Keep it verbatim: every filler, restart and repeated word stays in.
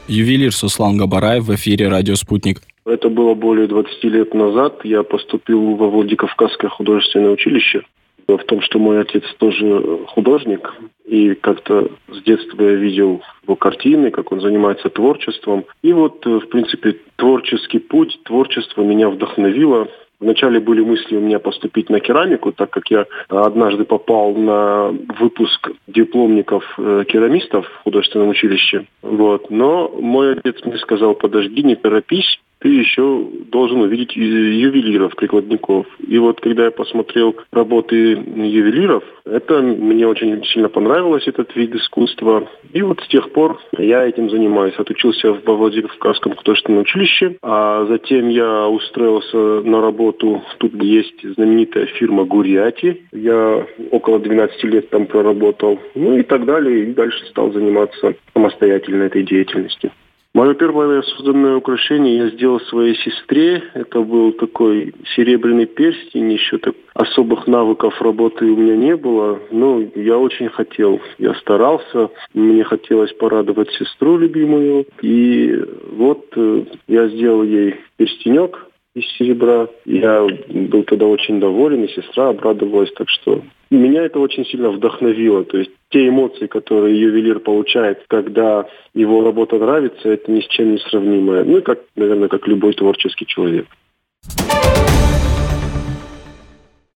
Ювелир Суслан Габараев в эфире «Радио Спутник». Это было более двадцати лет назад. Я поступил во Владикавказское художественное училище. Дело в том, что мой отец тоже художник. И как-то с детства я видел его картины, как он занимается творчеством. И вот, в принципе, творческий путь, творчество меня вдохновило. Вначале были мысли у меня поступить на керамику, так как я однажды попал на выпуск дипломников керамистов в художественном училище. Вот. Но мой отец мне сказал: подожди, не торопись, ты еще должен увидеть ювелиров, прикладников. И вот когда я посмотрел работы ювелиров, это мне очень сильно понравилось, этот вид искусства. И вот с тех пор я этим занимаюсь. Отучился в Владикавказском художественном училище, а затем я устроился на работу. Тут есть знаменитая фирма «Гурьяти». Я около двенадцати лет там проработал. Ну и так далее. И дальше стал заниматься самостоятельно этой деятельностью. Мое первое созданное украшение я сделал своей сестре. Это был такой серебряный перстень. Еще так особых навыков работы у меня не было. Но я очень хотел. Я старался. Мне хотелось порадовать сестру любимую. И вот я сделал ей перстенек из серебра. Я был тогда очень доволен, и сестра обрадовалась. Так что меня это очень сильно вдохновило. То есть те эмоции, которые ювелир получает, когда его работа нравится, это ни с чем не сравнимое. Ну, как, наверное, как любой творческий человек.